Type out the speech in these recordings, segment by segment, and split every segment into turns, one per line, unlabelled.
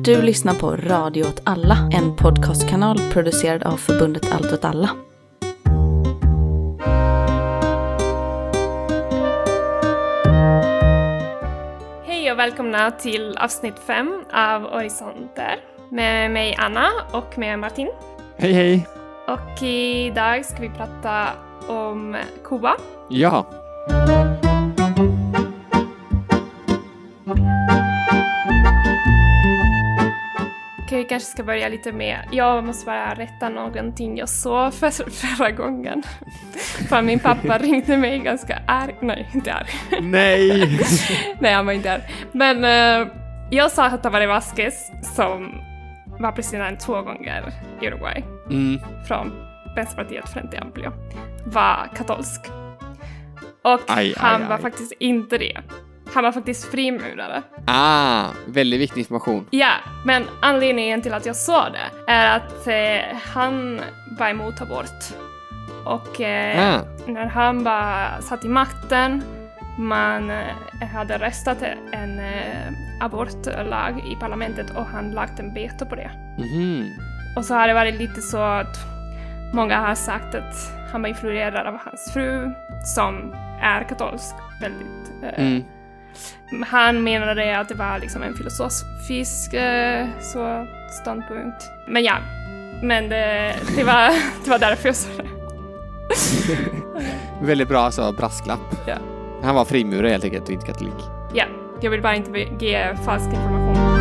Du lyssnar på Radio åt alla, en podcastkanal producerad av förbundet Allt åt alla.
Hej och välkomna till avsnitt 5 av Horisonter med mig Anna och med Martin.
Hej hej!
Och idag ska vi prata om Kuba.
Ja!
Vi kanske ska börja lite med, jag måste bara rätta någonting jag sa förra gången. För min pappa ringde mig ganska arg. Nej, inte arg.
Nej!
Nej, han var inte arg. Men jag sa att Tabaré Vázquez, som var president 2 gånger i Uruguay, från Vänsterpartiet Frente Amplio, var katolsk. Och han var faktiskt inte det. Han var faktiskt frimurare.
Väldigt viktig information.
Ja, men anledningen till att jag sa det är att han var emot abort. Och när han satt i makten, man hade röstat en abortlag i parlamentet och han lagt en veto på det. Och så har det varit lite så att många har sagt att han var influerad av hans fru, som är katolsk väldigt. Han menade att det var liksom en filosofisk ståndpunkt. Men ja, det var därför jag sa det.
Väldigt bra så brasklapp.
Ja.
Han var frimurare helt enkelt och inte katolik.
Ja, jag vill bara inte ge falsk information.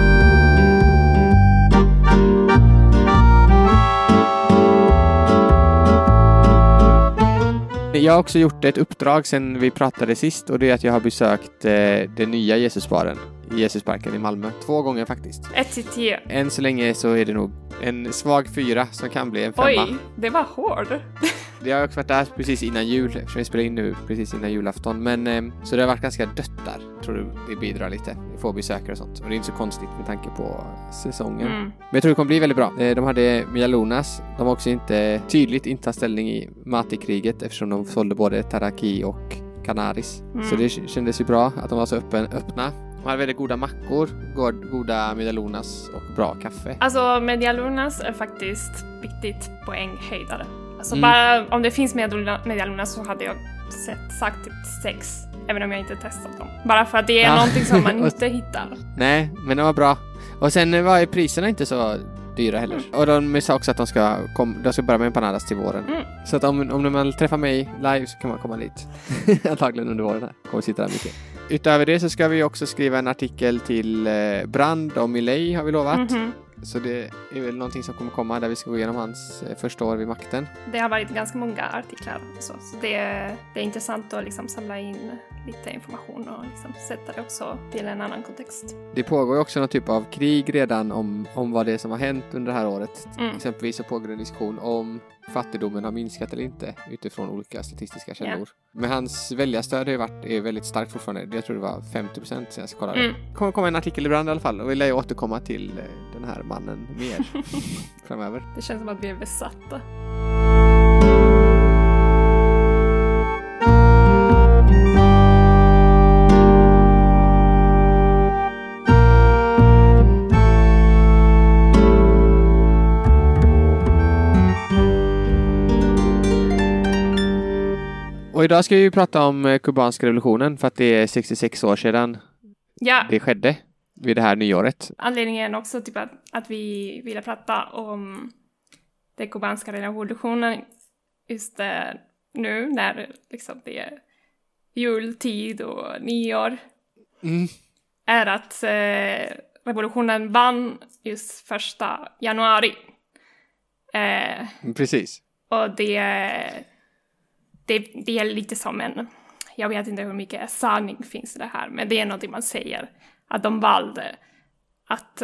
Jag har också gjort ett uppdrag sen vi pratade sist, och det är att jag har besökt den nya Jesusbaren i Jesusparken i Malmö 2 gånger faktiskt.
1-10.
Än så länge så är det nog en svag 4 som kan bli en 5.
Oj, det var hård.
Det har också varit där precis innan jul, eftersom vi spelar in nu precis innan julafton. Men så det har varit ganska dött där. Tror du det bidrar lite. Vi får besökare och sånt. Och det är inte så konstigt med tanke på säsongen. Men jag tror det kommer bli väldigt bra. De hade Medialunas. De har också inte tydligt intagit ställning i Mati-kriget, eftersom de sålde både Taraki och Canaris. Så det kändes ju bra att de var så öppna. De hade väldigt goda mackor, goda Medialunas och bra kaffe.
Alltså Medialunas är faktiskt riktigt poänghöjdare. Alltså bara om det finns Medialunas så hade jag sagt typ 6, även om jag inte testat dem. Bara för att det är någonting som man inte hittar. Nej,
men det var bra. Och sen var ju priserna inte så dyra heller. Och de sa också att de ska börja med empanadas till våren. Så att om man träffar mig live så kan man komma dit. Antagligen under våren här. Kommer sitta där mycket. Utöver det så ska vi också skriva en artikel till Brand och Milei, har vi lovat. Så det är väl någonting som kommer komma där vi ska gå igenom hans första år vid makten.
Det har varit ganska många artiklar så det är intressant att liksom samla in lite information och liksom sätta det också till en annan kontext.
Det pågår ju också någon typ av krig redan om vad det är som har hänt under det här året. Exempelvis så pågår en diskussion om fattigdomen har minskat eller inte utifrån olika statistiska källor. Yeah. Men hans väljarstöd är väldigt starkt fortfarande. Jag tror det var 50% sen jag kollade. Kommer komma en artikel ibland i alla fall, och vill jag återkomma till den här mannen mer framöver.
Det känns som att vi är besatta.
Och idag ska vi prata om kubanska revolutionen, för att det är 66 år sedan det skedde vid det här nyåret.
Anledningen också typ att vi ville prata om den kubanska revolutionen just nu när liksom det är jultid och nyår är att revolutionen vann just 1 januari.
Precis.
Och det är lite som jag vet inte hur mycket sanning finns det här, men det är något man säger, att de valde att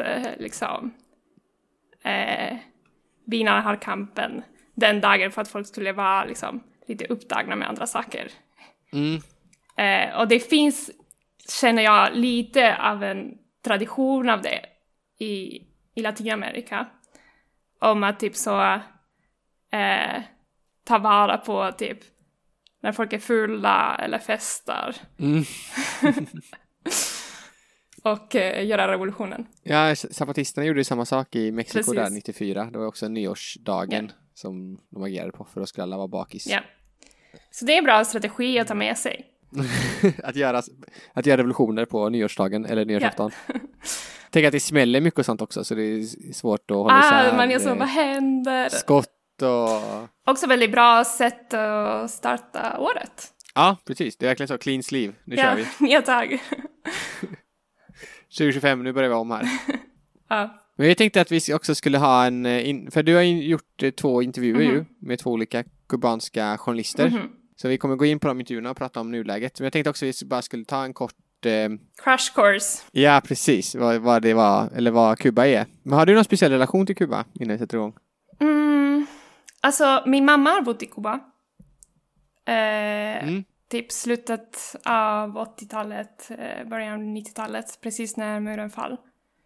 vinna här kampen den dagen för att folk skulle vara liksom lite upptagna med andra saker. Och det finns, känner jag, lite av en tradition av det i Latinamerika, om att typ så ta vara på typ när folk är fulla eller festar. och göra revolutionen.
Ja, zapatisterna gjorde ju samma sak i Mexiko. Precis. Där 94. Det var också nyårsdagen som de agerade på för att skulle alla vara bakis.
Ja. Så det är en bra strategi att ta med sig.
att göra revolutioner på nyårsdagen eller nyårsafton. Tänk att det smäller mycket och sånt också, så det är svårt att hålla isär.
Man gör så, vad händer?
Skott och...
Också väldigt bra sätt att starta året.
Ja, precis. Det är verkligen så, clean sleeve. Nu kör vi.
Ja, tack.
2025, nu börjar vi om här.
Ja.
Men jag tänkte att vi också skulle ha för du har gjort 2 intervjuer ju, med 2 olika kubanska journalister. Så vi kommer gå in på de intervjuerna och prata om nuläget. Men jag tänkte också att vi bara skulle ta en kort...
crash course.
Ja, precis. Vad det var, eller vad Kuba är. Men har du någon speciell relation till Kuba innan vi sätter igång?
Alltså, min mamma har bott i Kuba. Typ slutet av 80-talet, början av 90-talet, precis när muren fall.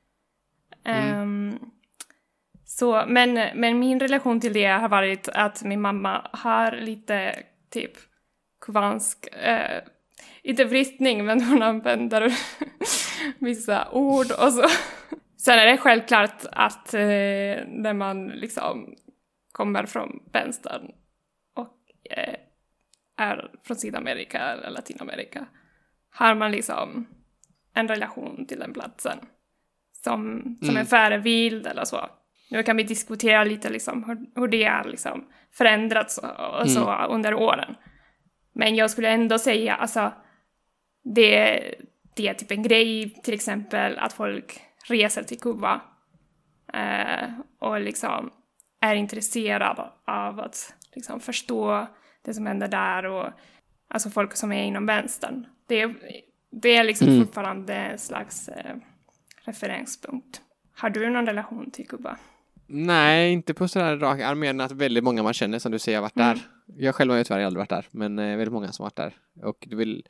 Så, men min relation till det har varit att min mamma har lite typ kubansk, inte bristning, men hon använder vissa ord och så. Sen är det självklart att när man liksom kommer från vänstern och är från Sydamerika eller Latinamerika, har man liksom en relation till den platsen som en förebild eller så. Nu kan vi diskutera lite liksom hur det har liksom förändrats och så under åren. Men jag skulle ändå säga, alltså, det är typ en grej, till exempel att folk reser till Kuba och liksom är intresserade av att liksom förstå det som händer där, och alltså folk som är inom vänstern. Det är liksom fortfarande en slags referenspunkt. Har du någon relation till Kuba?
Nej, inte på sådär rak arm, men att väldigt många man känner, som du säger, har varit där. Jag själv har ju tyvärr aldrig varit där, men väldigt många som har varit där. Och det vill...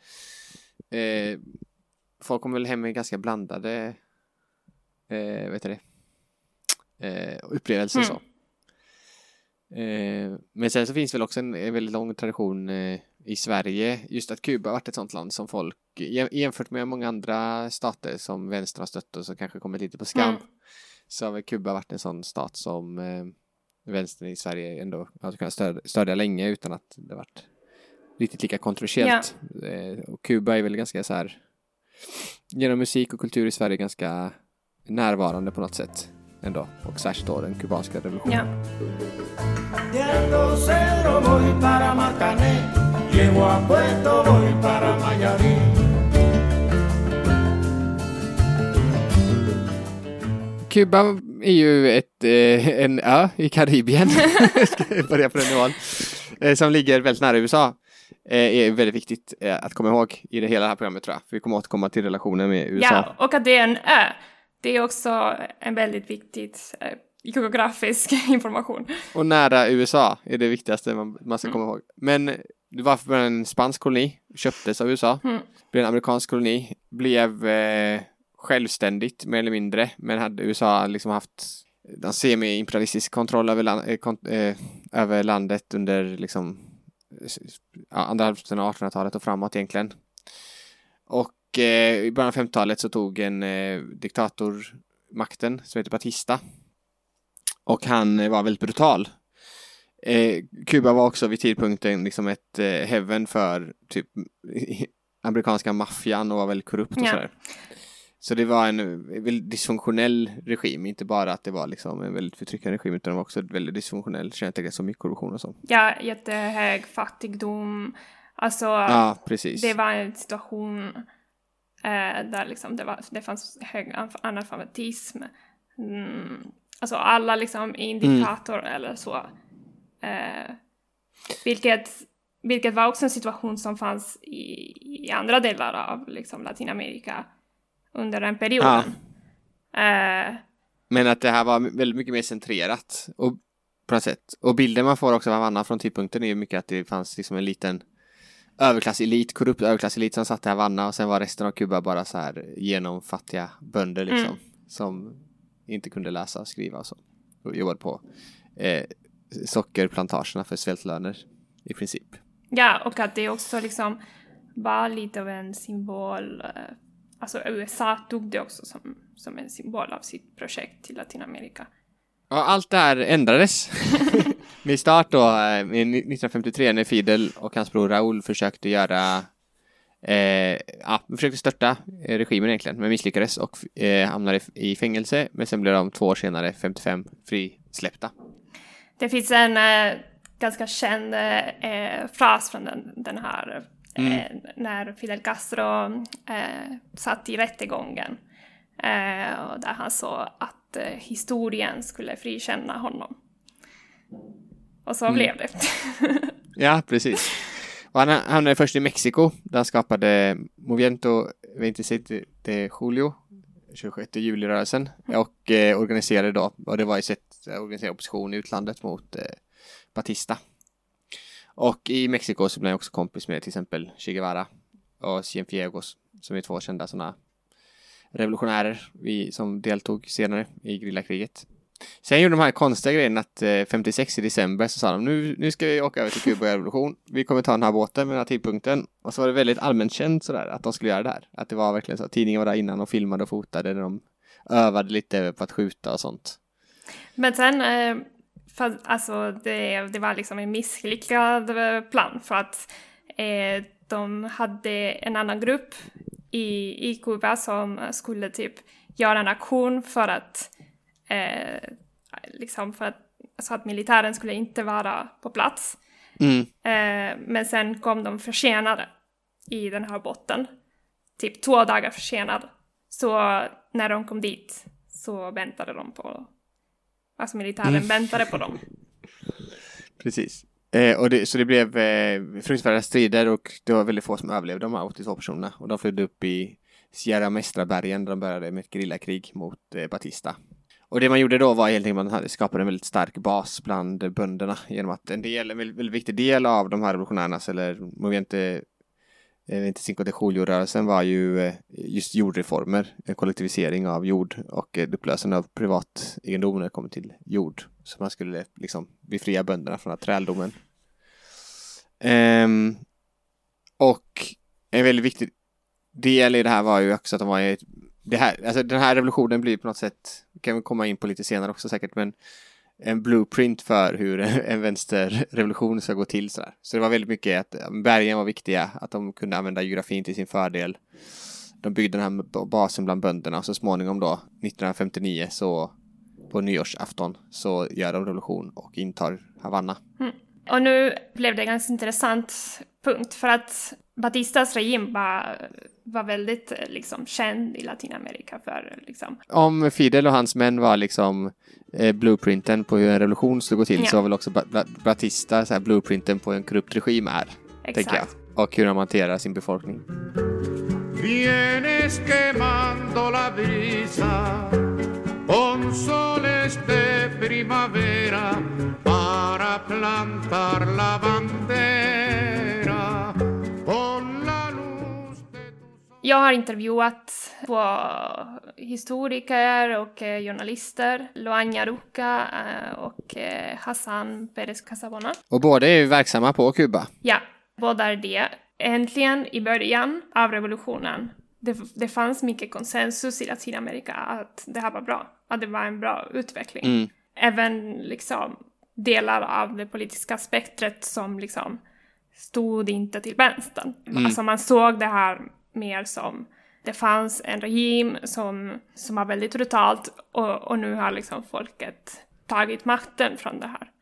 folk kommer väl hem med ganska blandade upplevelser så. Men sen så finns väl också en väldigt lång tradition i Sverige, just att Kuba har varit ett sånt land som folk, jämfört med många andra stater som vänstern har stött och som kanske kommer lite på skam, så har väl Kuba varit en sån stat som vänstern i Sverige ändå har kunnat stödja länge utan att det varit riktigt lika kontroversiellt. Och Kuba är väl ganska så här, genom musik och kultur i Sverige, ganska närvarande på något sätt ändå, och särskilt då den kubanska revolutionen. Kuba är ju en ö i Karibien, ska jag börja på den nivån, som ligger väldigt nära USA. Är väldigt viktigt att komma ihåg i det hela här programmet, tror jag. För vi kommer återkomma till relationen med USA.
Ja, och att det är en ö. Det är också en väldigt viktig geografisk information.
Och nära USA är det viktigaste man ska komma ihåg. Men det var för en spansk koloni, köptes av USA. Blev en amerikansk koloni, blev självständigt mer eller mindre. Men hade USA liksom haft en semi-imperialistisk kontroll över landet under liksom andra hälften av 1800-talet och framåt egentligen. Och i början av 50-talet så tog en diktator makten som heter Batista. Och han var väldigt brutal. Kuba var också vid tidpunkten liksom ett heaven för typ amerikanska maffian och var väldigt korrupt och sådär. Så det var en väldigt dysfunktionell regim. Inte bara att det var liksom en väldigt förtryckande regim, utan det var också ett väldigt dysfunktionell, kännetecknat som mycket korruption och så.
Ja, jättehög fattigdom. Alltså,
ja, precis.
Det var en situation där liksom det fanns hög analfabetism. Alltså alla liksom indikator eller så. Vilket var också en situation som fanns i andra delar av liksom Latinamerika under den perioden.
Men att det här var väldigt mycket mer centrerat och på något sätt. Och bilden man får också av Havanna från tidpunkten är ju mycket att det fanns liksom en liten korrupt överklasselit som satt i Havanna, och sen var resten av Kuba bara så här genomfattiga bönder liksom, som inte kunde läsa och skriva och så. Och jobbade på sockerplantagerna för svältlöner i princip.
Ja, och att det också liksom var lite av en symbol alltså USA tog det också som en symbol av sitt projekt till Latinamerika.
Ja, allt det här ändrades. Med start då 1953 när Fidel och hans bror Raúl försökte försökte störta regimen egentligen, men misslyckades och hamnade i fängelse, men sen blev de 2 år senare, 55, frisläppta.
Det finns en ganska känd fras från den här när Fidel Castro satt i rättegången och där han sa att historien skulle frikänna honom. Och så blev det.
Ja, precis. Och han hamnade först i Mexiko där han skapade Movimiento 26 de Julio, 26 juli-rörelsen, och organiserade då, och det var i sätt att organisera opposition i utlandet mot Batista. Och i Mexiko så blev han också kompis med till exempel Che Guevara och Cienfuegos, som är 2 kända sådana revolutionärer som deltog senare i gerillakriget. Sen gjorde de här konstiga grejen att 56 i december så sa de nu ska vi åka över till Kuba i revolution. Vi kommer ta den här båten med den här tidpunkten. Och så var det väldigt allmänt känt sådär att de skulle göra det här. Att det var verkligen så att tidningen var där innan och filmade och fotade när de övade lite på att skjuta och sånt.
Men sen, alltså det var liksom en misslyckad plan för att de hade en annan grupp i Kuba som skulle typ göra en aktion för att så att militären skulle inte vara på plats. Men sen kom de försenade i den här båten. Typ 2 dagar försenade. Så när de kom dit så väntade de på... Alltså militären väntade på dem.
Precis. Så det blev fruktansvärda strider och det var väldigt få som överlevde, de här 82 personerna. Och de flydde upp i Sierra Maestra-bergen där de började med ett gerillakrig mot Batista. Och det man gjorde då var helt enkelt att man skapade en väldigt stark bas bland bönderna genom att en väldigt viktig del av de här revolutionärernas eller Movimiento 26 de Julio-rörelsen var ju just jordreformer, en kollektivisering av jord och upplösande av privat egendom när det kommer till jord. Så man skulle liksom befria bönderna från träldomen. Och en väldigt viktig del i det här var ju också att de var den här revolutionen blir på något sätt, kan vi komma in på lite senare också säkert, men en blueprint för hur en vänsterrevolution ska gå till sådär. Så det var väldigt mycket att bergen var viktiga, att de kunde använda geografin till sin fördel. De byggde den här basen bland bönderna och så småningom då 1959 så på nyårsafton så gör de revolution och intar Havanna.
Och nu blev det en ganska intressant punkt för att Batistas regim var väldigt liksom känd i Latinamerika för liksom.
Om Fidel och hans män var liksom blueprinten på hur en revolution skulle gå till, så var väl också Batista så här blueprinten på en korrupt regim är.
Exakt.
Tänker jag. Och hur de hanterar sin befolkning.
Vienes quemando la brisa con soles de primavera para plantar la bandera.
Jag har intervjuat två historiker och journalister, Loaña Ruca och Hassan Pérez Casabona.
Och båda är ju verksamma på Kuba.
Ja, båda är det. Äntligen i början av revolutionen, det fanns mycket konsensus i Latinamerika att det här var bra, att det var en bra utveckling. Även liksom delar av det politiska spektret som liksom stod inte till vänstern. Alltså man såg det här mer som det fanns en regim som var väldigt brutalt och nu har liksom folket tagit makten från det här.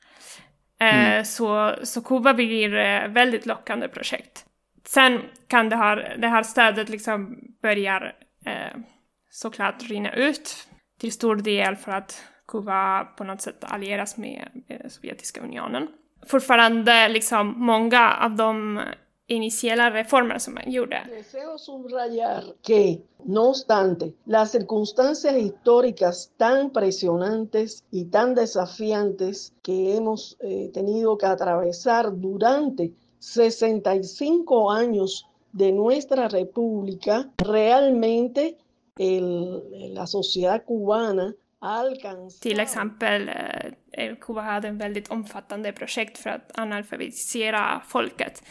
Så Kuba blir väldigt lockande projekt. Sen kan det här stödet liksom börjar såklart rinna ut till stor del för att Kuba på något sätt allieras med Sovjetiska unionen. Fortfarande liksom många av de iniciala reformer som man gjorde.
Deseo subrayar que, no obstante, las circunstancias históricas tan presionantes y tan desafiantes que hemos tenido que atravesar durante 65 años de nuestra república, realmente la sociedad cubana
till exempel Kuba hade en väldigt omfattande projekt för att analfabetisera folket.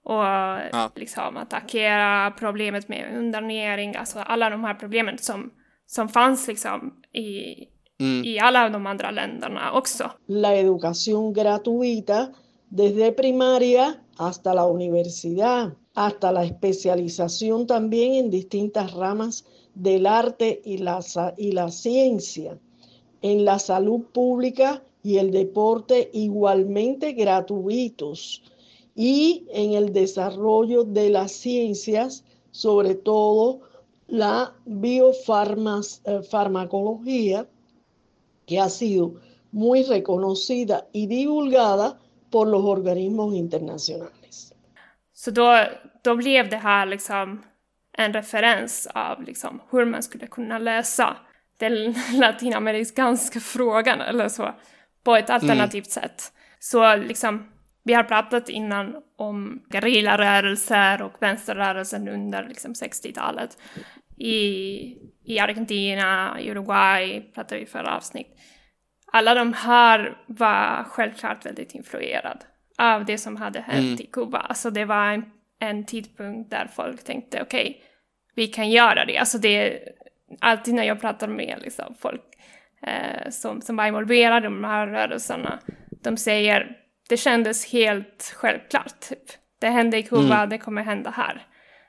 och liksom attackera problemet med undernäring, alltså alla de här problemen som fanns liksom i alla de andra länderna också.
La educación gratuita desde primaria hasta la universidad, hasta la especialización también en distintas ramas del arte y la ciencia, en la salud pública y el deporte igualmente gratuitos, y en el desarrollo de las ciencias, sobre todo la biofarmacología, que ha sido muy reconocida y divulgada por los organismos internacionales.
Så då blev det här liksom en referens av liksom hur man skulle kunna lösa den latinamerikanska frågan eller så på ett alternativt sätt. Så liksom vi har pratat innan om gerillarörelser och vänsterrörelsen under liksom 60-talet. I Argentina, Uruguay pratade vi förra avsnitt. Alla de här var självklart väldigt influerade av det som hade hänt i Kuba. Alltså det var en tidpunkt där folk tänkte okej, vi kan göra det. Alltså det är alltid när jag pratar med liksom, folk som var involverade i de här rörelserna. De säger det kändes helt självklart. Typ. Det hände i Kuba, det kommer hända här.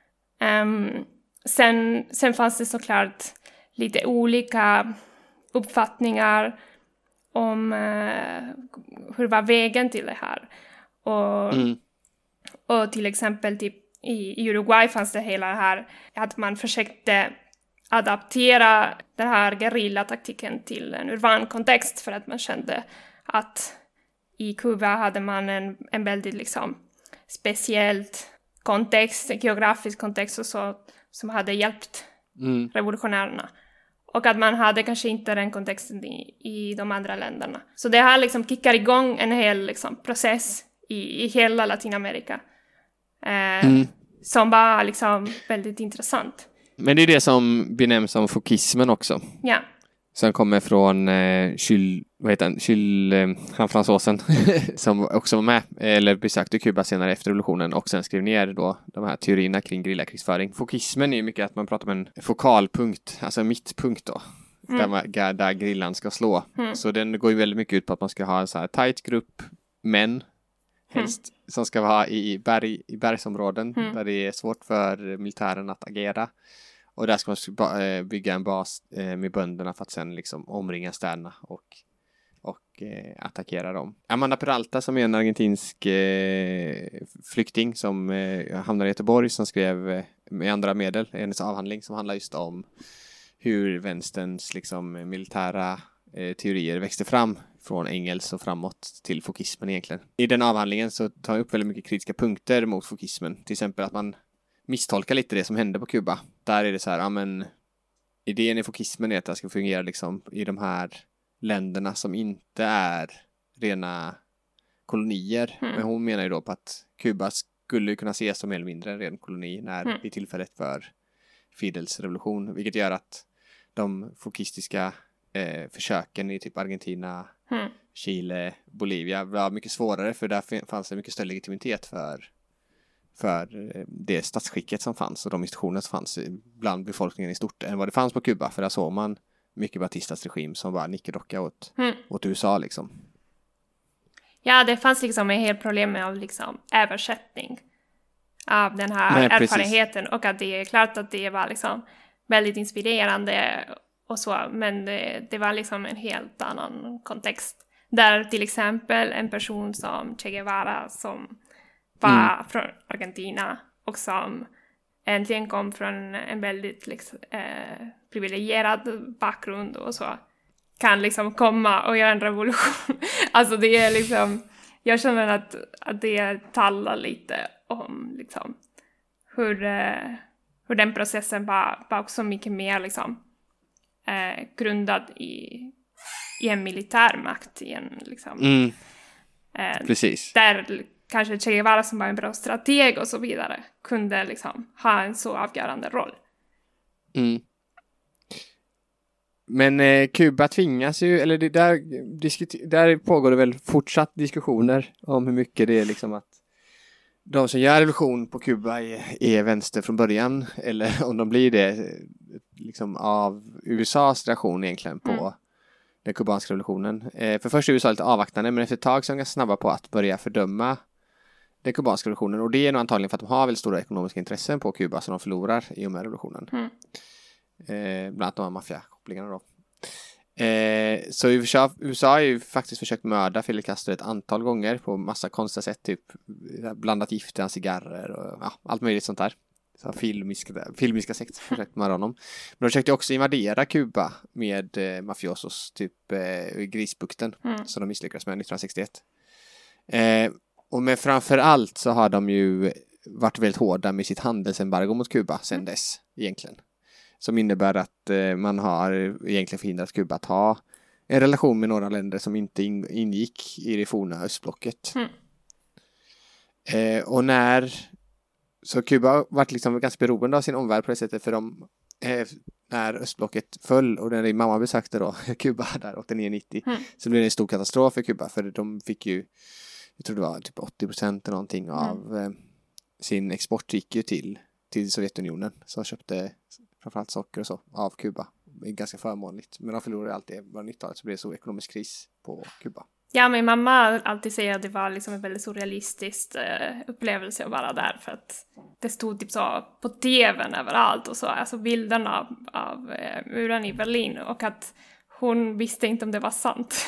Sen fanns det såklart lite olika uppfattningar om hur var vägen till det här. Och till exempel typ, i Uruguay fanns det hela det här att man försökte adaptera den här gerillataktiken till en urban kontext för att man kände att i Kuba hade man en väldigt liksom speciellt kontext, en geografisk kontext och så, som hade hjälpt revolutionärerna. Och att man hade kanske inte den kontexten i de andra länderna. Så det här liksom kickar igång en hel liksom, process i hela Latinamerika. Som var liksom väldigt intressant.
Men det är det som benämns som fouquismen också.
Ja.
Som kommer från han fransosen som också var med eller besökte Kuba senare efter revolutionen och sen skrev ner då de här teorierna kring gerillakrigsföring. Fouquismen är ju mycket att man pratar om en fokalpunkt, alltså en mittpunkt då. Där gerillan ska slå. Så den går ju väldigt mycket ut på att man ska ha en så här tight grupp män helst som ska vara i bergsområden där det är svårt för militären att agera. Och där ska man bygga en bas med bönderna för att sen liksom omringa städerna och attackera dem. Amanda Peralta som är en argentinsk flykting som hamnar i Göteborg som skrev med andra medel hennes avhandling som handlar just om hur vänsterns liksom militära teorier växte fram från Engels och framåt till fouquismen egentligen. I den avhandlingen så tar jag upp väldigt mycket kritiska punkter mot fouquismen. Till exempel att man misstolkar lite det som hände på Kuba. Där är det så här, ja men idén i fouquismen är att det ska fungera liksom i de här länderna som inte är rena kolonier. Men hon menar ju då på att Kuba skulle kunna ses som mer eller mindre en ren koloni när i tillfället för Fidels revolution. Vilket gör att de fouquistiska försöken i typ Argentina, Chile, Bolivia var mycket svårare för där fanns det mycket större legitimitet för det statsskicket som fanns och de institutioner som fanns bland befolkningen i stort än vad det fanns på Kuba. För där såg man mycket Batistas regim som var nickedocka åt USA liksom.
Ja, det fanns liksom en hel problem med liksom översättning av den här erfarenheten. Och att det är klart att det var liksom väldigt inspirerande och så. Men det var liksom en helt annan kontext. Där till exempel en person som Che Guevara som var från Argentina och som äntligen kom från en väldigt liksom, privilegierad bakgrund och så kan liksom komma och göra en revolution. Alltså det är liksom, jag känner att det talar lite om liksom hur den processen var också mycket mer liksom grundad i en militärmakt i en liksom
precis.
Där kanske Che Guevara som var en bra strateg och så vidare kunde liksom ha en så avgörande roll.
Men Kuba tvingas ju, eller det där pågår det väl fortsatt diskussioner om hur mycket det är liksom att de som gör revolution på Kuba är vänster från början, eller om de blir det liksom av USAs reaktion egentligen på den kubanska revolutionen. För först är USA lite avvaktande, men efter ett tag så är de ganska snabba på att börja fördöma den kubanska revolutionen, och det är nog antagligen för att de har väldigt stora ekonomiska intressen på Kuba som de förlorar i och med revolutionen. Bland annat de här maffiakopplingarna då. Så USA har ju faktiskt försökt mörda Fidel Castro ett antal gånger på massa konstiga sätt, typ blandat gift i hans cigarrer och allt möjligt sånt där. Så filmiska sätt försökt mörda honom. Men de försökte också invadera Kuba med mafiosos, typ Grisbukten, som de misslyckades med 1961. Men framförallt så har de ju varit väldigt hårda med sitt handelsembargo mot Kuba sedan dess egentligen. Som innebär att man har egentligen förhindrat Kuba att ha en relation med några länder som inte ingick i det forna östblocket. Så Kuba har varit liksom ganska beroende av sin omvärld på det sättet, för när östblocket föll och när din mamma besökte då Kuba där 89-90 så blev det en stor katastrof för Kuba, för de fick ju, jag tror det var typ 80% eller någonting av sin export gick ju till Sovjetunionen, som köpte framförallt socker och så av Kuba. Det är ganska förmånligt, men de förlorade alltid. Var 90-talet så blev det så ekonomisk kris på Kuba.
Ja, min mamma alltid säger att det var liksom en väldigt surrealistisk upplevelse att vara där, för att det stod typ så på tvn överallt och så, alltså bilderna av muren i Berlin, och att hon visste inte om det var sant.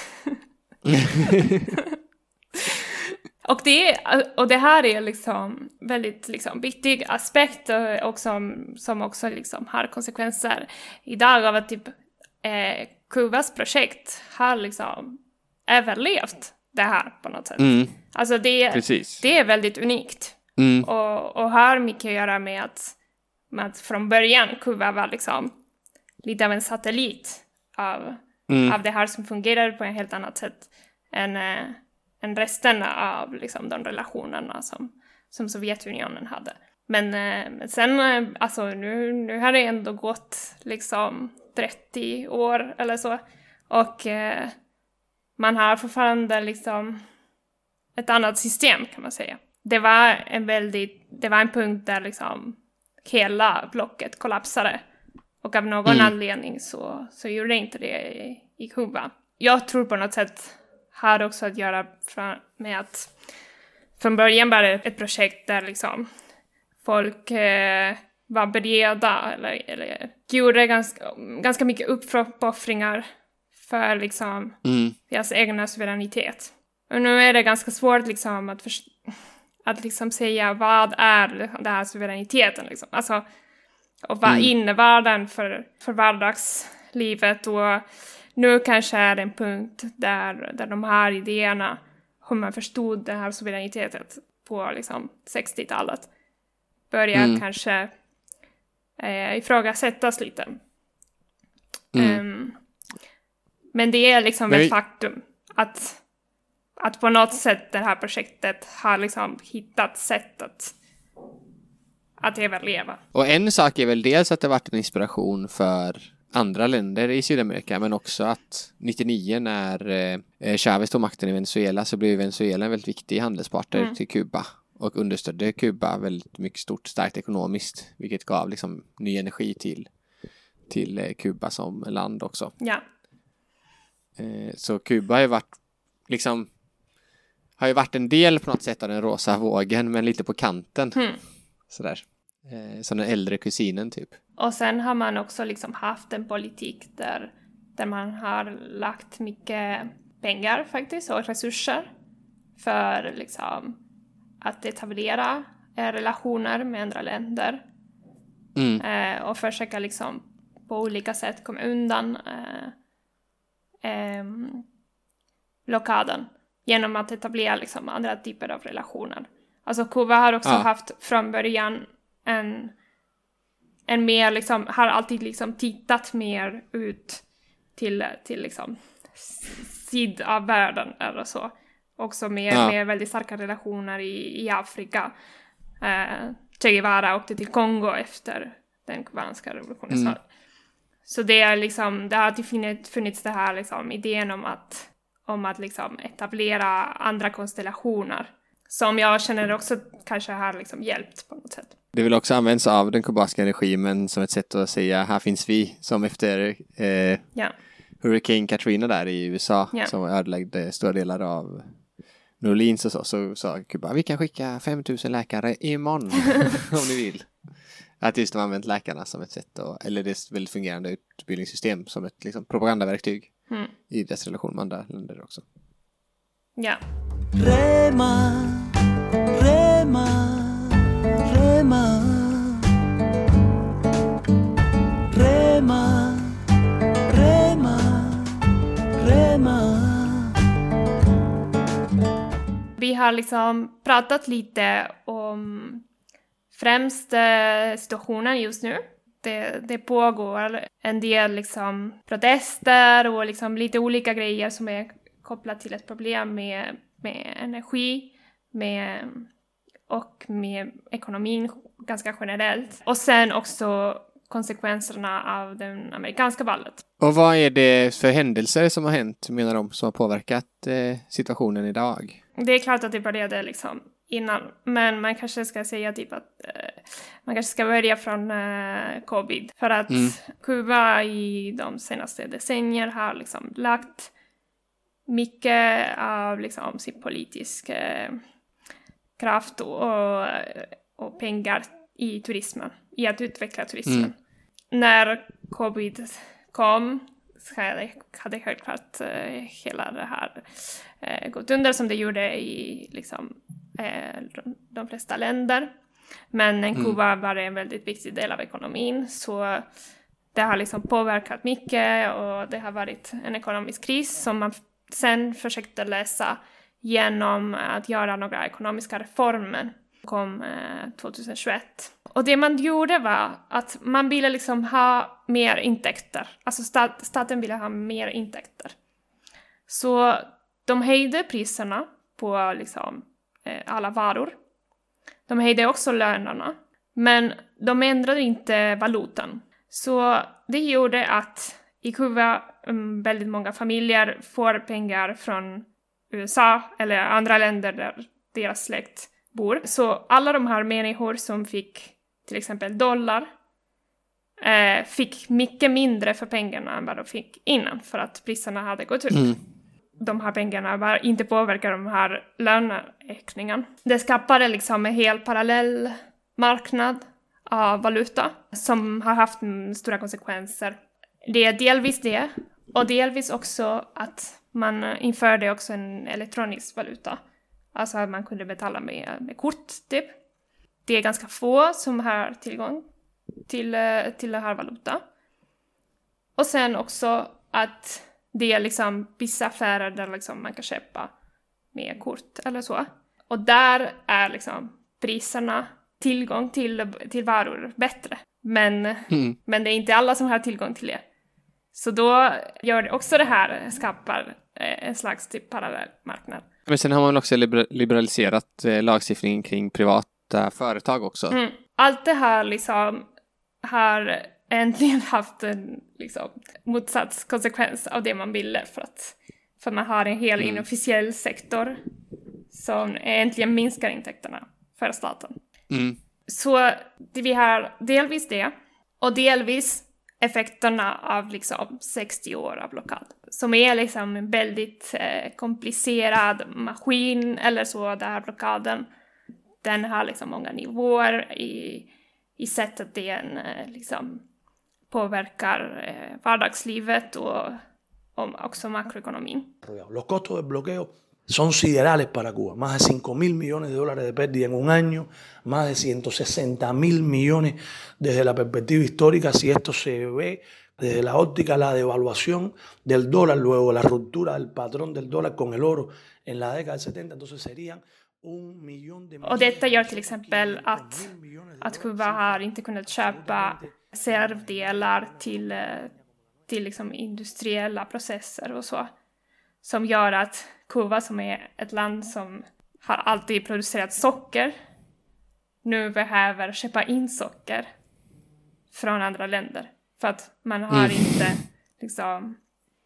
Och det här är liksom väldigt liksom viktig aspekt, och som också liksom har konsekvenser idag av att typ Kubas projekt har liksom överlevt det här på något sätt. Alltså det är väldigt unikt. Och har mycket att göra med att från början Kuba var liksom lite av en satellit av det här som fungerar på ett helt annat sätt än resten av liksom de relationerna som Sovjetunionen hade. Men sen, alltså nu har det ändå gått liksom 30 år eller så, och man har fortfarande liksom ett annat system, kan man säga. Det var en punkt där liksom hela blocket kollapsade, och av någon anledning så gjorde det inte det i Kuba. Jag tror på något sätt har också att göra med att från början var det ett projekt där liksom folk var beredda eller gjorde ganska mycket uppoffringar för liksom deras egna suveränitet. Och nu är det ganska svårt liksom att liksom säga vad är den här suveräniteten liksom. Alltså, och vad innebär den för vardagslivet, och nu kanske är det en punkt där de här idéerna, hur man förstod den här suveräniteten på liksom 60-talet, börjar kanske ifrågasättas lite. Men det är liksom ett faktum att på något sätt det här projektet har liksom hittat sätt att överleva.
Och en sak är väl dels att det varit en inspiration för andra länder i Sydamerika, men också att 99 när Chávez tog makten i Venezuela, så blev Venezuela en väldigt viktig handelspartner till Kuba och understödde Kuba väldigt mycket starkt ekonomiskt, vilket gav liksom ny energi till Kuba som land också.
Ja.
Så Kuba har ju varit en del på något sätt av den rosa vågen, men lite på kanten. Sådär. Som den äldre kusinen typ.
Och sen har man också liksom haft en politik där man har lagt mycket pengar faktiskt och resurser för liksom att etablera relationer med andra länder. Och försöka liksom på olika sätt komma undan blockaden genom att etablera liksom andra typer av relationer. Alltså Kuba har också haft från början en mer liksom, har alltid liksom tittat mer ut till liksom sid av världen eller så. Också med väldigt starka relationer i Afrika. Che Guevara åkte till Kongo efter den kubanska revolutionen. Så det är liksom, det har funnits det här liksom idén om att liksom etablera andra konstellationer Som jag känner också kanske har liksom hjälpt på något sätt.
Det vill också användas av den kubanska regimen som ett sätt att säga här finns vi, som efter Hurricane Katrina där i USA som ödeläggde stora delar av New Orleans och så sa Kuba, vi kan skicka 5000 läkare imorgon om ni vill. Att just de har använt läkarna som ett sätt eller det är ett väldigt fungerande utbildningssystem som ett liksom, propagandaverktyg i dess relation med andra länder också.
Ja.
Rema, rema, rema, rema, rema, rema.
Vi har liksom pratat lite om främst situationen just nu. Det pågår en del liksom protester och liksom lite olika grejer som är kopplat till ett problem med energi och med ekonomin ganska generellt. Och sen också konsekvenserna av den amerikanska valet.
Och vad är det för händelser som har hänt, menar de, som har påverkat situationen idag?
Det är klart att det började liksom innan, men man kanske ska säga typ att man kanske ska börja från covid. För att Kuba i de senaste decennier har liksom lagt mycket av liksom sin politiska kraft och pengar i turismen, i att utveckla turismen. När covid kom hade självklart hela det här gått under som det gjorde i liksom, de flesta länder. Men Kuba var en väldigt viktig del av ekonomin, så det har liksom påverkat mycket och det har varit en ekonomisk kris som man sen försökte lösa genom att göra några ekonomiska reformer. Kom 2021. Och det man gjorde var att man ville liksom ha mer intäkter. Alltså staten ville ha mer intäkter. Så de höjde priserna på liksom, alla varor. De höjde också lönerna. Men de ändrade inte valutan. Så det gjorde att i Kuba väldigt många familjer får pengar från USA eller andra länder där deras släkt bor. Så alla de här människor som fick till exempel dollar fick mycket mindre för pengarna än vad de fick innan, för att priserna hade gått upp. De här pengarna var inte påverkade de här löneökningen. Det skapade liksom en helt parallell marknad av valuta som har haft stora konsekvenser. Det är delvis det, och delvis också att man införde också en elektronisk valuta. Alltså att man kunde betala med kort typ. Det är ganska få som har tillgång till det här valuta. Och sen också att det är liksom vissa affärer där liksom man kan köpa med kort eller så. Och där är liksom priserna, tillgång till varor bättre. Men det är inte alla som har tillgång till det. Så då gör det också det här, skapar en slags typ parallell marknad.
Men sen har man också liberaliserat lagstiftningen kring privata företag också.
Allt det här liksom har äntligen haft en liksom, motsatskonsekvens av det man ville. För man har en hel inofficiell sektor som äntligen minskar intäkterna för staten. Så vi har delvis det, och delvis effekterna av liksom 60 år av blockad. Som är liksom en väldigt komplicerad maskin eller så, den här blockaden. Den har liksom många nivåer i sättet den liksom påverkar vardagslivet och också makroekonomin.
Los costos del bloqueo son siderales para Cuba. Más de 5.000 millones de dólares de pérdida en un año, más de 160.000 millones desde la perspectiva histórica, si esto se ve desde la óptica, la devaluación del dólar, luego la ruptura del patrón del dólar con el oro en la década del 70, entonces serían 1 miljon de...
Och detta gör till exempel att Kuba har inte kunnat köpa reservdelar till liksom industriella processer och så. Som gör att Kuba, som är ett land som har alltid producerat socker, nu behöver köpa in socker från andra länder. För att man har inte liksom,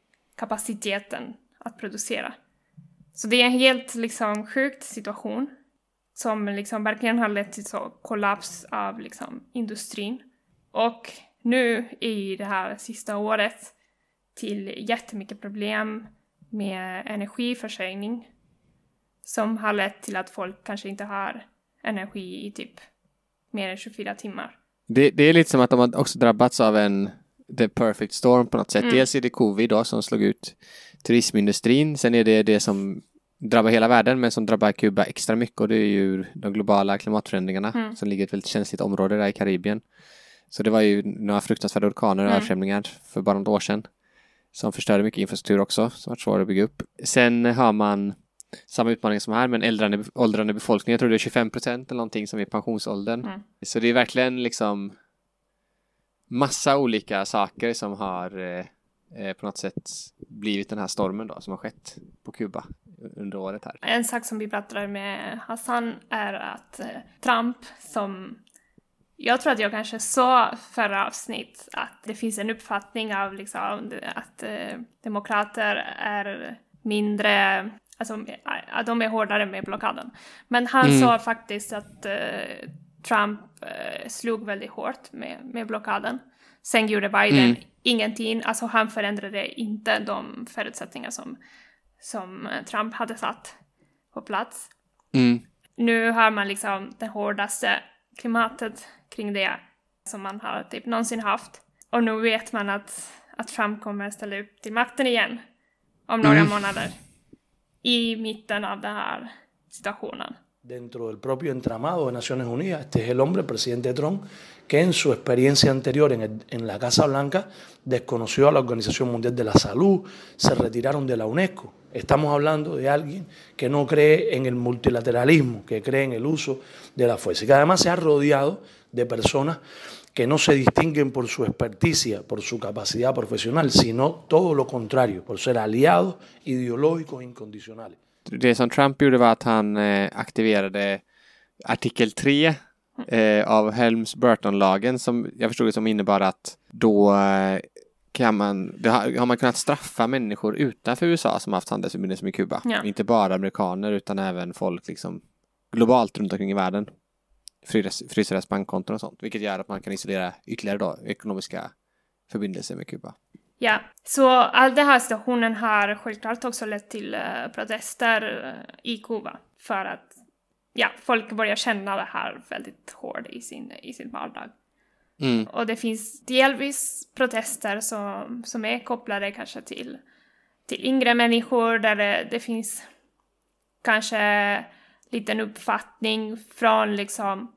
kapaciteten att producera. Så det är en helt liksom, sjukt situation. som liksom verkligen har lett till så kollaps av liksom industrin. Och nu i det här sista året till jättemycket problem med energiförsörjning som har lett till att folk kanske inte har energi i typ mer än 24 timmar.
Det är lite som att de har också drabbats av the perfect storm på något sätt. Dels är det covid då som slog ut turismindustrin. Sen är det som drabbar hela världen men som drabbar Kuba extra mycket och det är ju de globala klimatförändringarna som ligger i ett väldigt känsligt område där i Karibien. Så det var ju några fruktansvärda orkaner och översvämningar för bara något år sedan som förstörde mycket infrastruktur också som var svårt att bygga upp. Sen har man samma utmaning som här men åldrande befolkning. Jag tror det är 25% eller någonting som är pensionsåldern. Så det är verkligen liksom massa olika saker som har på något sätt blivit den här stormen då som har skett på Kuba under året här.
En sak som vi pratade med Hassan är att Trump som jag tror att jag kanske sa förra avsnitt att det finns en uppfattning av liksom att demokrater är mindre, alltså att de är hårdare med blockaden. Men han sa faktiskt att Trump slog väldigt hårt med blockaden. Sen gjorde Biden ingenting, alltså han förändrade inte de förutsättningar som Trump hade satt på plats. Nu har man liksom det hårdaste klimatet kring det som man har typ någonsin haft. Och nu vet man att Trump kommer ställa upp till makten igen om några månader i mitten av den här situationen.
Dentro del propio entramado de Naciones Unidas, este es el hombre, el presidente Trump, que en su experiencia anterior en la Casa Blanca desconoció a la Organización Mundial de la Salud, se retiraron de la UNESCO. Estamos hablando de alguien que no cree en el multilateralismo, que cree en el uso de la fuerza y que además se ha rodeado de personas que no se distinguen por su experticia, por su capacidad profesional, sino todo lo contrario, por ser aliados ideológicos incondicionales.
Det som Trump gjorde var att han aktiverade artikel 3 av Helms-Burton-lagen som jag förstod det som innebar att då har man kunnat straffa människor utanför USA som haft handelsförbindelser med Kuba. Ja. Inte bara amerikaner utan även folk liksom globalt runt omkring i världen. Fryser deras bankkonton och sånt. Vilket gör att man kan isolera ytterligare då ekonomiska förbindelser med Kuba.
Ja, så all den här situationen har självklart också lett till protester i Kuba. För att folk börjar känna det här väldigt hårt i sin vardag. Och det finns delvis protester som är kopplade kanske till yngre människor där det finns kanske liten uppfattning från liksom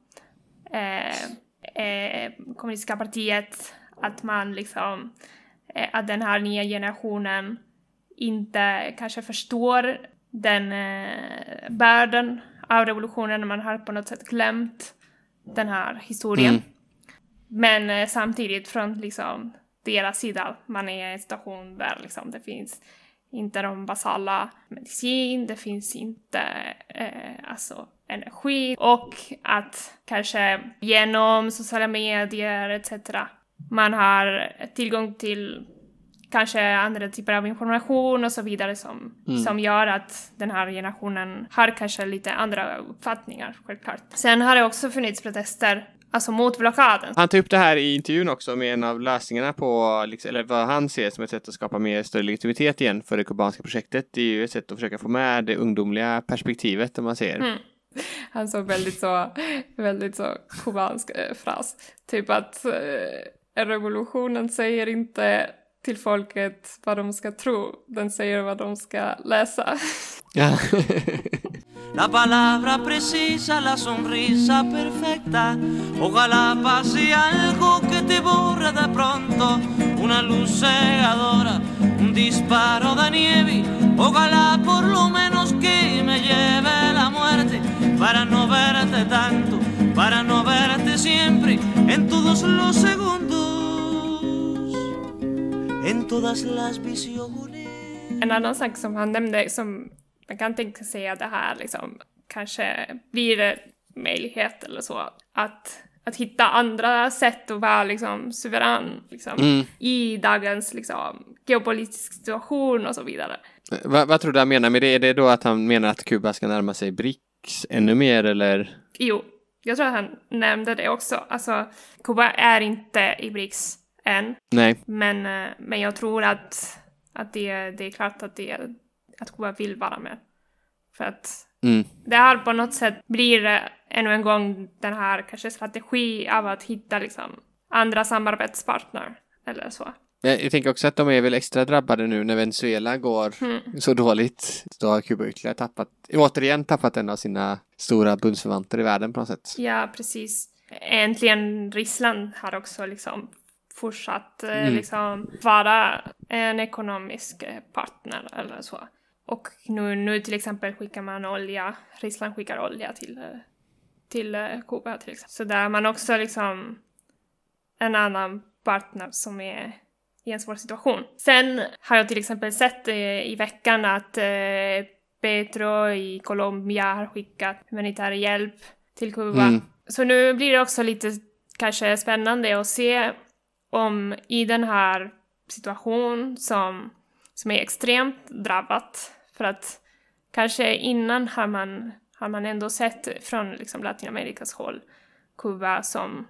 kommunistiska partiet att man liksom att den här nya generationen inte kanske förstår den världen av revolutionen när man har på något sätt glömt den här historien. Men samtidigt från liksom deras sida, man är i en situation där liksom det finns inte de basala medicin, det finns inte alltså energi och att kanske genom sociala medier etc. man har tillgång till kanske andra typer av information och så vidare som gör att den här generationen har kanske lite andra uppfattningar, självklart. Sen har det också funnits protester alltså mot blockaden.
Han tar upp det här i intervjun också med en av lösningarna på, eller vad han ser som ett sätt att skapa mer större legitimitet igen för det kubanska projektet. Det är ju ett sätt att försöka få med det ungdomliga perspektivet om man ser.
Han såg väldigt så kubansk fras. Typ att revolutionen säger inte till folket vad de ska tro. Den säger vad de ska läsa.
Ja.
La palabra precisa, la sonrisa perfecta. Ojalá pase algo que te borre de pronto. Una luz cegadora, un disparo de nieve. Ojalá por lo menos que me lleve la muerte. Para no verte tanto, para no verte siempre. En todos los segundos, en todas las visiones.
En annan sak som han nämnde som man kan tänka sig att det här liksom kanske blir en möjlighet eller så att hitta andra sätt att vara liksom suverän liksom, i dagens liksom geopolitisk situation och så vidare.
Vad tror du han menar med det? Är det då att han menar att Kuba ska närma sig BRIC BRICS ännu mer, eller?
Jo, jag tror att han nämnde det också. Alltså, Kuba är inte i BRICS än.
Nej.
Men jag tror att det är klart att Kuba vill vara med. För att det här på något sätt blir ännu en gång den här kanske strategi av att hitta liksom andra samarbetspartner eller så.
Jag tänker också att de är väl extra drabbade nu när Venezuela går så dåligt. Då har Kuba ytterligare återigen tappat en av sina stora bundsförvanter i världen på något sätt.
Ja, precis. Äntligen Ryssland har också liksom fortsatt liksom vara en ekonomisk partner eller så. Och nu till exempel skickar man olja, Ryssland skickar olja till Kuba till exempel. Så där är man också liksom en annan partner som är i en svår situation. Sen har jag till exempel sett i veckan att Petro i Colombia har skickat humanitär hjälp till Kuba. Så nu blir det också lite kanske spännande att se om i den här situationen som är extremt drabbat. För att kanske innan har man ändå sett från liksom Latinamerikas håll Kuba som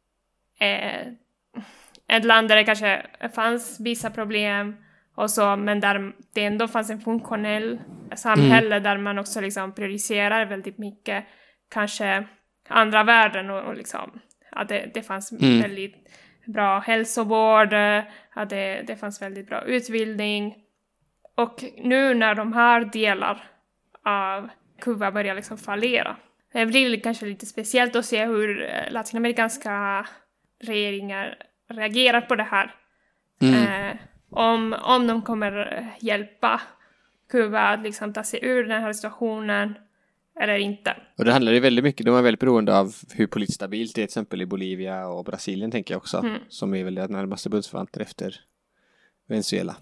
ett land där det kanske fanns vissa problem och så, men där det ändå fanns en funktionell samhälle där man också liksom prioriterar väldigt mycket kanske andra värden och liksom att det fanns väldigt bra hälsovård, att det fanns väldigt bra utbildning. Och nu när de här delar av Kuba börjar liksom fallera, det blir kanske lite speciellt att se hur latinamerikanska regeringar reagerar på det här. Om de kommer hjälpa Kuba att liksom ta sig ur den här situationen eller inte.
Och det handlar ju väldigt mycket, de är väldigt beroende av hur politiskt stabilt det är, till exempel i Bolivia och Brasilien tänker jag också, som är väl det närmaste bundsförvanter efter Venezuela.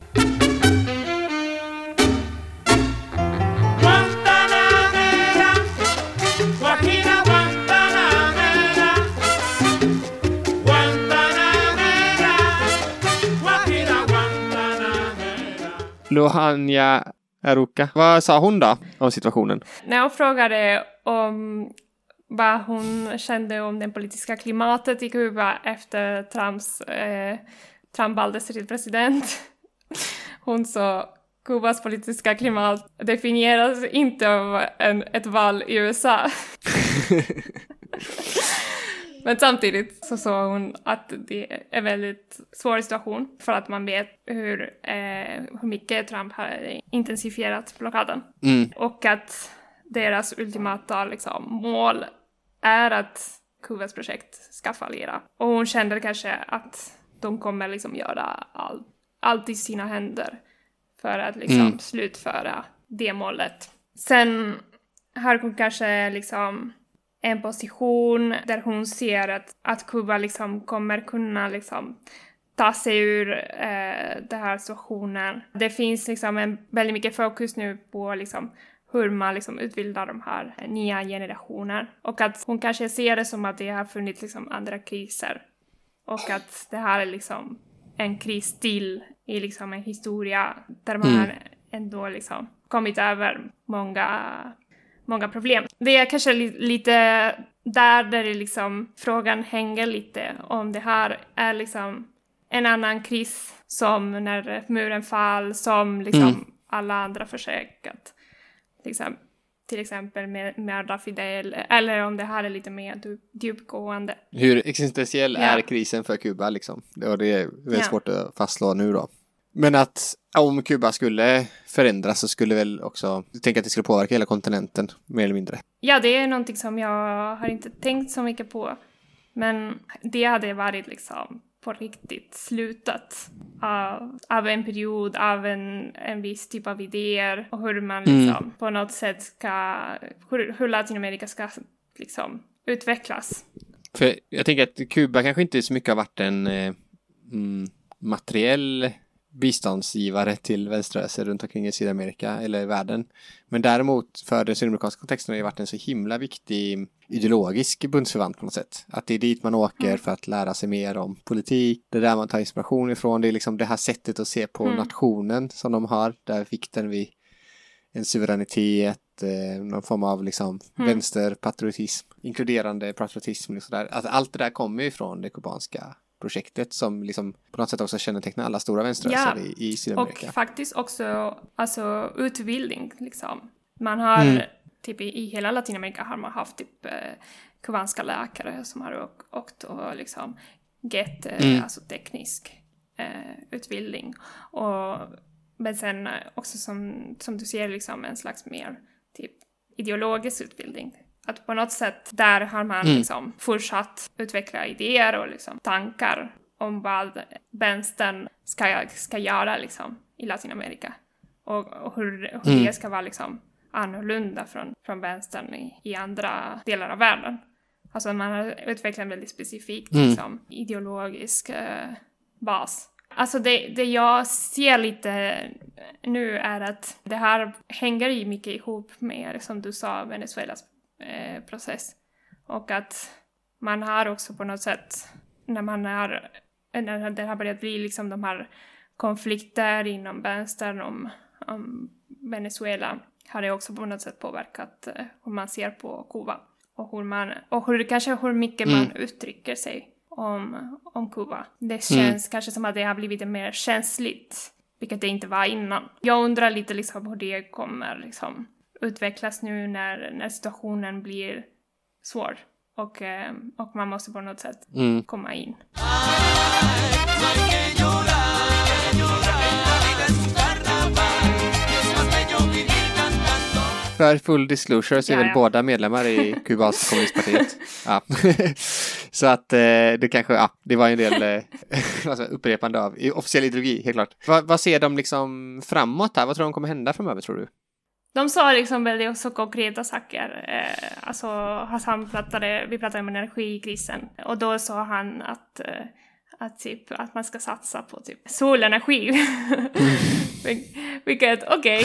Lohania Aruca. Vad sa hon då om situationen?
När jag frågade om vad hon kände om det politiska klimatet i Kuba efter Trump valdes till president. Hon sa Kubas politiska klimat definieras inte av ett val i USA. Men samtidigt så sa hon att det är en väldigt svår situation för att man vet hur mycket Trump har intensifierat blockaden. Och att deras ultimata liksom, mål är att Kubas projekt ska fallera. Och hon kände kanske att de kommer liksom göra allt i sina händer för att liksom slutföra det målet. Sen har hon kanske liksom en position där hon ser att Kuba liksom kommer kunna liksom ta sig ur den här situationen. Det finns liksom väldigt mycket fokus nu på liksom hur man liksom utbildar de här nya generationer. Och att hon kanske ser det som att det har funnits liksom andra kriser. Och att det här är liksom en kris till i liksom en historia där man har ändå liksom kommit över många problem. Det är kanske lite där det liksom frågan hänger lite om det här är liksom en annan kris som när muren fall, som liksom alla andra försök att till exempel mörda Fidel, eller om det här är lite mer djupgående.
Hur existentiell är krisen för Kuba liksom? Det är väldigt svårt att fastslå nu då. Men att om Kuba skulle förändras så skulle väl också, jag tänker att det skulle påverka hela kontinenten mer eller mindre.
Ja, det är någonting som jag har inte tänkt så mycket på. Men det hade varit liksom på riktigt slutat av en period, av en viss typ av idéer och hur man liksom på något sätt ska, hur Latinamerika ska liksom utvecklas.
För jag tänker att Kuba kanske inte så mycket har varit en materiell biståndsgivare till vänsterrörelser runt omkring i Sydamerika eller i världen. Men däremot för den sydamerikanska kontexten har det varit en så himla viktig ideologisk bundsförvant på något sätt. Att det är dit man åker för att lära sig mer om politik. Det är där man tar inspiration ifrån. Det är liksom det här sättet att se på nationen som de har. Där vikten vid en suveränitet att någon form av liksom vänsterpatriotism, inkluderande patriotism och sådär. Att allt det där kommer ju från det kubanska projektet som liksom på något sätt också kännetecknar alla stora vänsterrörelser i Sydamerika.
Och faktiskt också alltså utbildning liksom. Man har typ i hela Latinamerika har man haft typ kubanska läkare som har åkt och liksom gett alltså teknisk utbildning. Men sen också som du ser liksom en slags mer typ ideologisk utbildning. Att på något sätt där har man liksom fortsatt utveckla idéer och liksom tankar om vad vänstern ska göra liksom i Latinamerika. Och hur det ska vara liksom annorlunda från vänstern i andra delar av världen. Alltså man har utvecklat en väldigt specifik liksom, ideologisk bas. Alltså det jag ser lite nu är att det här hänger i mycket ihop med, som du sa, Venezuelas process. Och att man har också på något sätt, när det har börjat bli liksom de här konflikter inom vänstern om Venezuela, har det också på något sätt påverkat hur man ser på Kuba. Och hur mycket man uttrycker sig om Kuba. Det känns kanske som att det har blivit mer känsligt, vilket det inte var innan. Jag undrar lite liksom hur det kommer liksom utvecklas nu när situationen blir svår och man måste på något sätt komma in.
För full disclosure så är väl båda medlemmar i kubanska kommunistpartiet. Ja. Så att det kanske, det var en del alltså upprepande av officiell ideologi, helt klart. Vad ser de liksom framåt här? Vad tror de kommer hända framöver, tror du?
De sa liksom väldigt så konkreta saker. Alltså Hassan vi pratade om energikrisen. Och då sa han att man ska satsa på typ solenergi. Vilket, okej.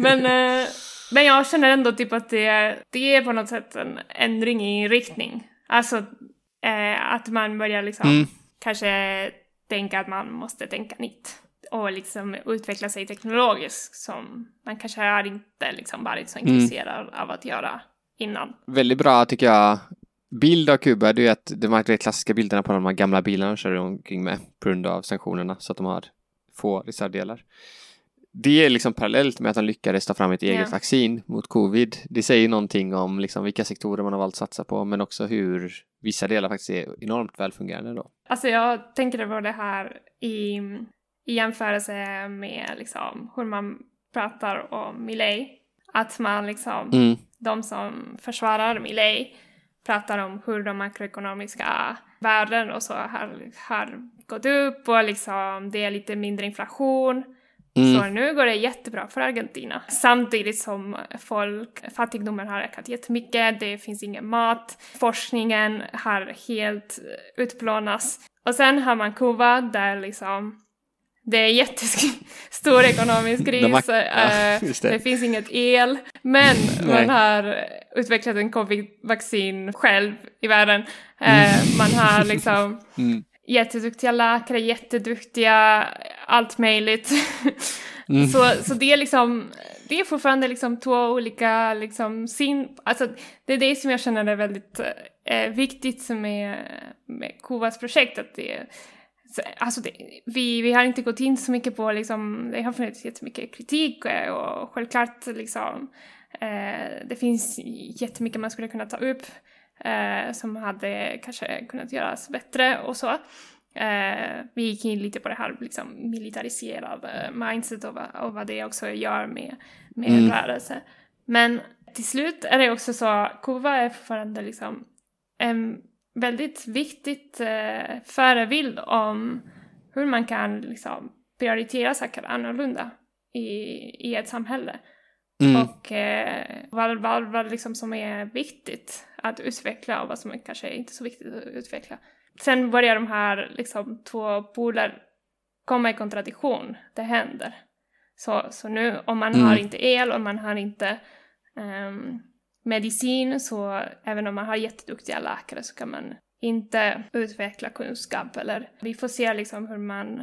Men jag känner ändå typ att det är på något sätt en ändring i riktning. Alltså att man börjar liksom kanske tänka att man måste tänka nytt. Och liksom utveckla sig teknologiskt som man kanske har inte liksom varit så intresserad av att göra innan. Väldigt
bra tycker jag. Bild av Kuba, det är att de här klassiska bilderna på de här gamla bilarna kör omkring med på grund av sanktionerna så att de har få reservdelar. Det är liksom parallellt med att de lyckades ta fram ett eget vaccin mot covid. Det säger någonting om liksom vilka sektorer man har valt att satsa på, men också hur vissa delar faktiskt är enormt välfungerande då.
Alltså jag tänker på det här i jämförelse med liksom hur man pratar om Milei. Att man liksom, de som försvarar Milei pratar om hur de makroekonomiska värden och så har gått upp och liksom det är lite mindre inflation. Så nu går det jättebra för Argentina. Samtidigt som fattigdomen har ökat jättemycket. Det finns ingen mat. Forskningen har helt utplånats. Och sen har man Kuba där liksom det är jättestor ekonomisk kris. Det finns inget el. Men man har utvecklat en covid-vaccin själv i världen. Man har liksom jätteduktiga läkare, jätteduktiga allt möjligt. Så det är liksom, det är fortfarande liksom två olika liksom alltså det är det som jag känner är väldigt viktigt med Kubas projekt, att vi har inte gått in så mycket på liksom, det har funnits jättemycket kritik och självklart liksom det finns jättemycket man skulle kunna ta upp som hade kanske kunnat göras bättre och så. Vi gick in lite på det här liksom militariserade mindset och vad det också gör med rörelse. Men till slut är det också så, Kuba är fortfarande liksom en väldigt viktigt förebild om hur man kan liksom prioritera saker annorlunda i ett samhälle. Och vad liksom som är viktigt att utveckla och vad som är kanske inte så viktigt att utveckla. Sen börjar de här liksom två poler komma i kontradiktion. Det händer. Så nu om man har inte el och man har inte medicin, så även om man har jätteduktiga läkare så kan man inte utveckla kunskap. Eller vi får se liksom hur man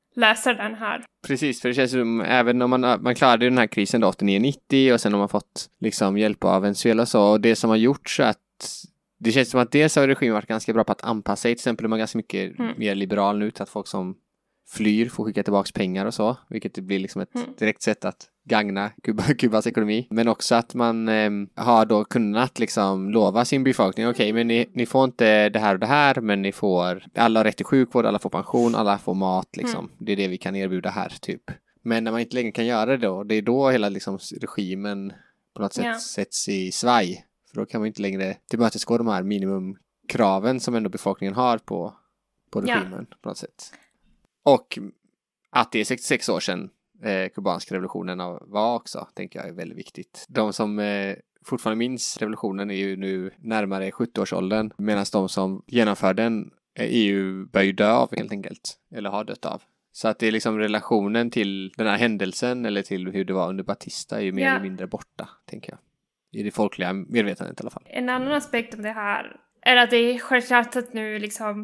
läser den här.
Precis, för det känns som även om man klarade den här krisen då 89-90 och sen har man fått liksom hjälp av Venezuela och det som har gjort så att det känns som att dels har regimen varit ganska bra på att anpassa sig. Till exempel är man ganska mycket mer liberal nu till att folk som flyr får skicka tillbaka pengar och så. Vilket det blir liksom ett direkt sätt att gagna Kubas ekonomi. Men också att man har då kunnat liksom lova sin befolkning. Okej, men ni får inte det här och det här, men ni får, alla har rätt till sjukvård, alla får pension, alla får mat liksom. Det är det vi kan erbjuda här typ. Men när man inte längre kan göra det då, det är då hela liksom regimen på något sätt sätts i svaj. För då kan man inte längre tillmötesgå de här minimumkraven som ändå befolkningen har på regimen på något sätt. Och att det är 66 år sedan kubanska revolutionen var också, tänker jag är väldigt viktigt. De som fortfarande minns revolutionen är ju nu närmare 70-årsåldern, medan de som genomför den EU bör ju dö av helt enkelt, eller har dött av. Så att det är liksom relationen till den här händelsen eller till hur det var under Batista är ju mer eller mindre borta, tänker jag. I det folkliga medvetandet i alla fall.
En annan aspekt av det här är att det är självklart att nu liksom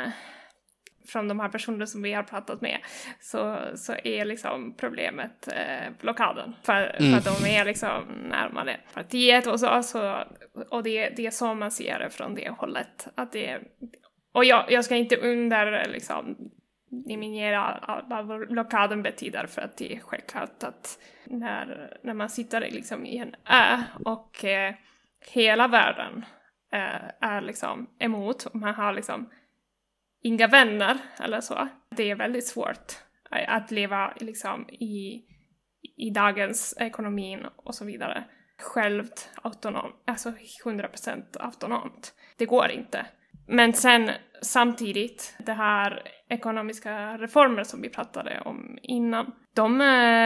från de här personerna som vi har pratat med så är liksom problemet blockaden. För att de är liksom närmare partiet och så och det är så man ser det från det hållet. Att och jag ska inte liksom eliminera vad blockaden betyder, för att det är självklart att när man sitter liksom i en ö och hela världen är liksom emot och man har liksom inga vänner eller så. Det är väldigt svårt att leva liksom i dagens ekonomin och så vidare. Självt autonom, alltså 100% autonomt. Det går inte. Men sen samtidigt, det här ekonomiska reformer som vi pratade om innan, de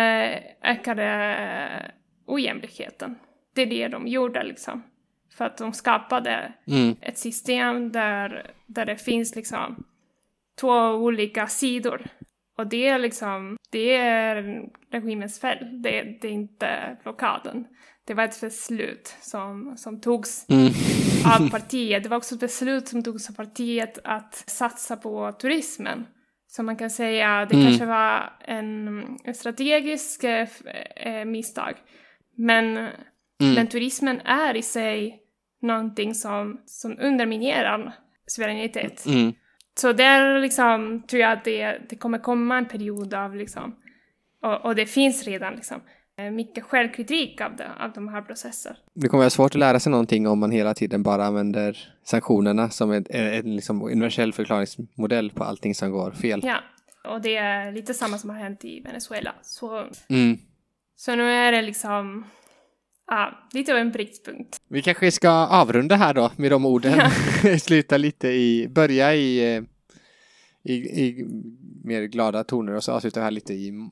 ökade ojämlikheten. Det är det de gjorde liksom. För att de skapade ett system där det finns liksom 2 olika sidor. Och det är liksom, det är regimens fel. Det är inte blockaden. Det var ett beslut som togs av partiet. Det var också ett beslut som togs av partiet att satsa på turismen. Så man kan säga det kanske var en strategisk misstag. Men turismen är i sig någonting som underminerar suveränitet. Så där liksom tror jag att det kommer komma en period av liksom, och det finns redan liksom mycket självkritik av de här processer. Det
kommer vara svårt att lära sig någonting om man hela tiden bara använder sanktionerna som en liksom universell förklaringsmodell på allting som går fel.
Ja, och det är lite samma som har hänt i Venezuela. Så nu är det liksom lite av en brytpunkt.
Vi kanske ska avrunda här då med de orden. Sluta lite börja i mer glada toner och så avsluta här lite i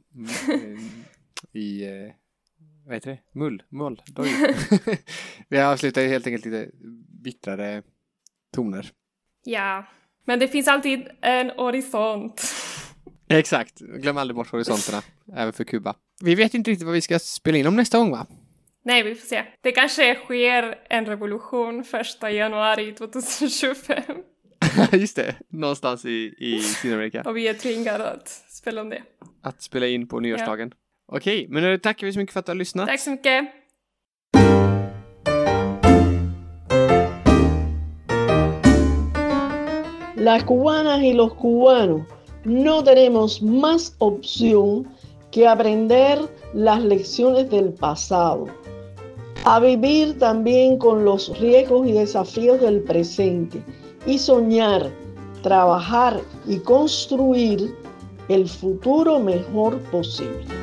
vad heter det? Moll. Vi avslutar helt enkelt lite bittrare toner.
Ja, men det finns alltid en horisont.
Exakt, glöm aldrig bort horisonterna, även för Kuba. Vi vet inte riktigt vad vi ska spela in om nästa gång, va?
Nej, vi får se. Det kanske sker en revolution 1 januari 2025.
Just det, någonstans i Sydamerika.
Och vi är tvingade att spela om det.
Att spela in på nyårsdagen. Ja. Okej, men nu tackar vi så mycket för att du har lyssnat.
Tack så mycket.
Las cubanas y los cubanos no tenemos más opción que aprender las lecciones del pasado, a vivir también con los riesgos y desafíos del presente y soñar, trabajar y construir el futuro mejor posible.